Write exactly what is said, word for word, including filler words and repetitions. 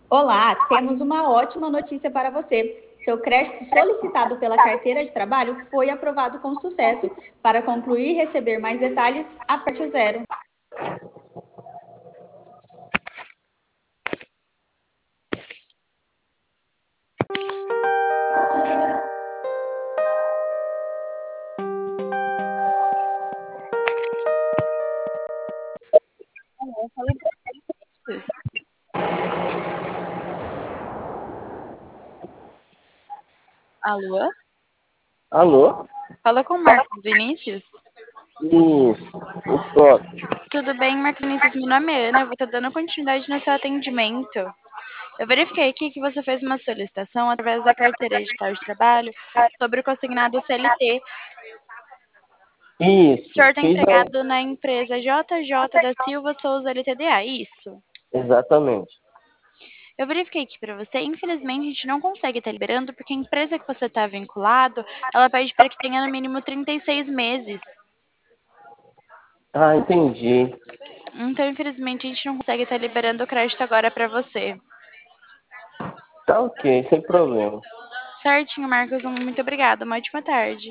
Olá, temos uma ótima notícia para você. Seu crédito solicitado pela carteira de trabalho foi aprovado com sucesso. Para concluir e receber mais detalhes, aperte o zero. Fala com Vinícius. Alô? Alô? Fala com o Marcos Vinícius. Isso, o próprio. Tudo bem, Marcos Vinícius? Meu nome é Ana, eu vou estar dando continuidade no seu atendimento. Eu verifiquei aqui que você fez uma solicitação através da carteira edital de trabalho sobre o consignado C L T. O Isso, senhor está fiz a... empregado na empresa J J da Silva Souza L T D A, isso? Exatamente. Eu verifiquei aqui para você, infelizmente a gente não consegue estar liberando porque a empresa que você está vinculado, ela pede para que tenha no mínimo trinta e seis meses. Ah, entendi. Então, infelizmente, a gente não consegue estar liberando o crédito agora para você. Tá ok, sem problema. Certinho, Marcos. Muito obrigada. Uma ótima tarde.